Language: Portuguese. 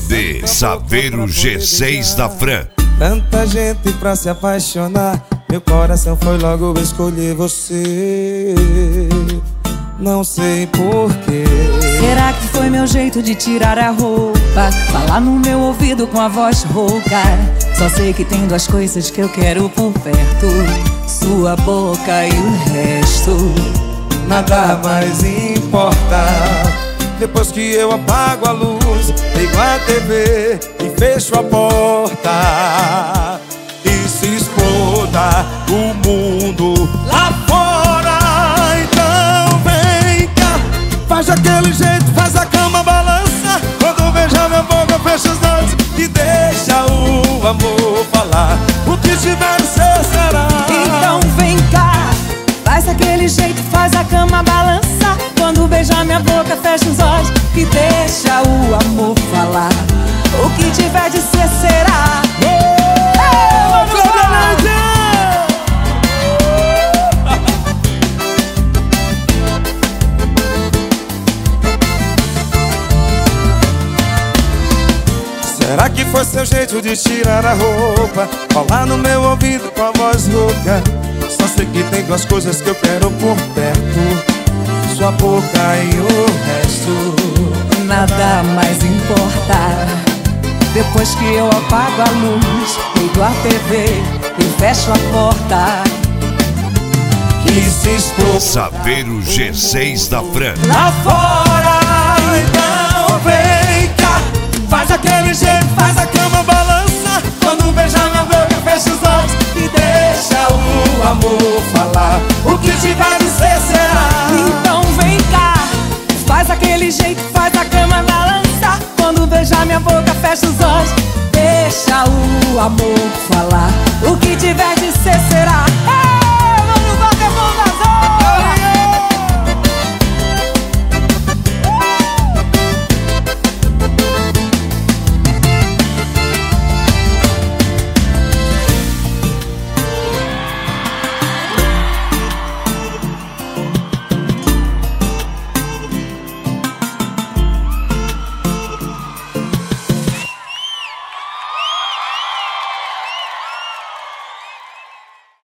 CD Saber o G6 da Fran. Tanta gente pra se apaixonar, meu coração foi logo escolher você. Não sei porquê. Será que foi meu jeito de tirar a roupa, falar no meu ouvido com a voz rouca? Só sei que tem duas coisas que eu quero por perto: sua boca e o resto. Nada mais importa. Depois que eu apago a luz, ligo a TV e fecho a porta, e se exploda o mundo lá fora. Então vem cá, faz aquele jeito, faz a cama balança. Quando beijar minha boca, fecha os olhos e deixa o amor falar. O que tiver de ser será. Então vem cá, faz aquele jeito, faz a cama balança. Quando beijar minha boca, fecha os olhos e deixa o amor falar. O que tiver de ser será. Será que foi seu jeito de tirar a roupa, falar no meu ouvido com a voz rouca? Só sei que tem duas coisas que eu quero por perto: sua boca e o resto. Nada mais importa. Depois que eu apago a luz, ligo a TV e fecho a porta, que se exploda Saber o G6 da Fran. lá fora. Então vem cá, faz aquele jeito, faz a cama balança. Quando beijar minha boca, fecha os olhos e deixa o amor falar. O que tiver de ser será. então vem cá, faz aquele jeito, faz a cama balança. Quando beijar minha boca, fecha os olhos, deixa o amor falar. O que tiver de ser será.